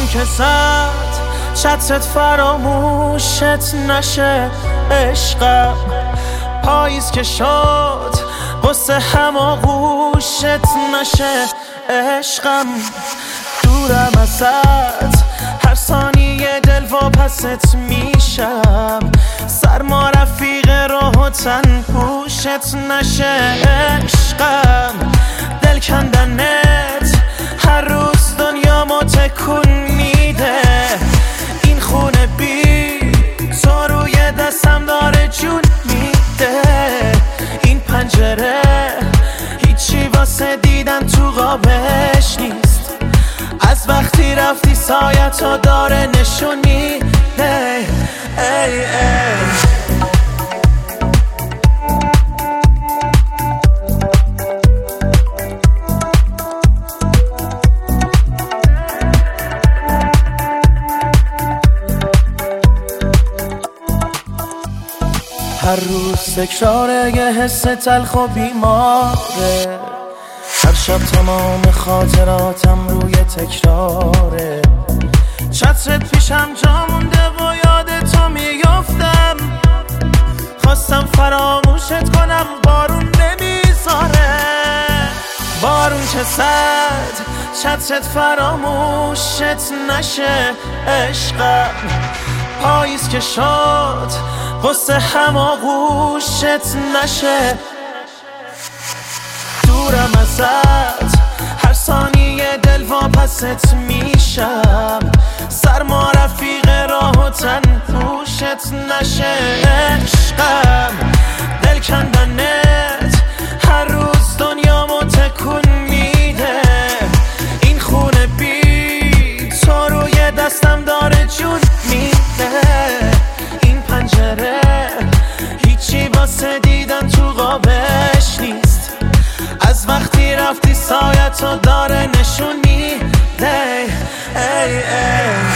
که زد چترت فراموشت نشه عشقم، پاییز که شد قصه هماغوشت نشه عشقم. دورم ازت هر ثانیه دل واپست میشم، سرما رفیق راه و تن پوشت نشه عشقم. دل کندنت هر روز دنیامو تکون میده، این خونه بی تو روی دستم داره جون میده. این پنجره هیچی واسه دیدن تو قابش نیست، از وقتی رفتی سایتو داره نشون میده. ای ای هر روز تکراره یه حس تلخ و بیماره، هر شب تمام خاطراتم روی تکراره. چترت پیشم جا مونده و یاد تو میافتم، خواستم فراموشت کنم بارون نمیذاره. بارون که زد چترت فراموشت نشه عشقم، پاییز که شد قصه هماغوشت نشه. دورم ازت هر ثانیه دل واپست میشم، سرما رفیق راه و تن پوشت نشه عشقم. دل کندنت هر روز دنیامو تکون میده، این خونه بی تو روی دستم داره جون میده. این پنجره هیچی واسه دیدن تو قابش نیست، از وقتی رفتی سایتو داره نشون میده. ای ای